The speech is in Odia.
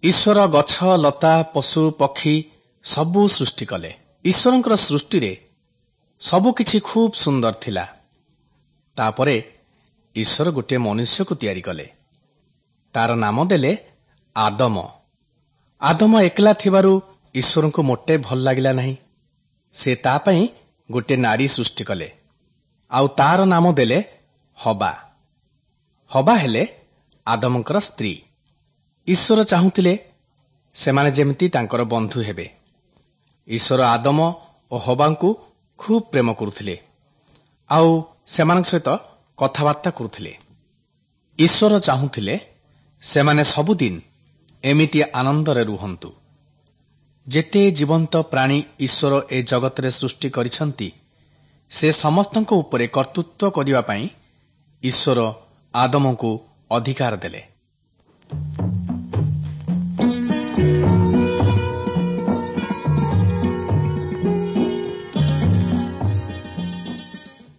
ଈଶ୍ୱର ଗଛ ଲତା ପଶୁ ପକ୍ଷୀ ସବୁ ସୃଷ୍ଟି କଲେ। ଈଶ୍ୱରଙ୍କର ସୃଷ୍ଟିରେ ସବୁକିଛି ଖୁବ୍ ସୁନ୍ଦର ଥିଲା। ତାପରେ ଈଶ୍ୱର ଗୋଟିଏ ମନୁଷ୍ୟକୁ ତିଆରି କଲେ। ତାର ନାମ ଦେଲେ ଆଦମ। ଆଦମ ଏକଲା ଥିବାରୁ ଈଶ୍ୱରଙ୍କୁ ମୋଟେ ଭଲ ଲାଗିଲା ନାହିଁ। ସେ ତା ପାଇଁ ଗୋଟିଏ ନାରୀ ସୃଷ୍ଟି କଲେ, ଆଉ ତାର ନାମ ଦେଲେ ହବା। ହବା ହେଲେ ଆଦମଙ୍କର ସ୍ତ୍ରୀ। ଈଶ୍ୱର ଚାହୁଁଥିଲେ ସେମାନେ ଯେମିତି ତାଙ୍କର ବନ୍ଧୁ ହେବେ। ଈଶ୍ୱର ଆଦମ ଓ ହବାଙ୍କୁ ଖୁବ୍ ପ୍ରେମ କରୁଥିଲେ, ଆଉ ସେମାନଙ୍କ ସହିତ କଥାବାର୍ତ୍ତା କରୁଥିଲେ। ଈଶ୍ୱର ଚାହୁଁଥିଲେ ସେମାନେ ସବୁଦିନ ଏମିତି ଆନନ୍ଦରେ ରୁହନ୍ତୁ। ଯେତେ ଜୀବନ୍ତ ପ୍ରାଣୀ ଈଶ୍ୱର ଏ ଜଗତରେ ସୃଷ୍ଟି କରିଛନ୍ତି, ସେ ସମସ୍ତଙ୍କ ଉପରେ କର୍ତ୍ତୃତ୍ୱ କରିବା ପାଇଁ ଈଶ୍ୱର ଆଦମଙ୍କୁ ଅଧିକାର ଦେଲେ।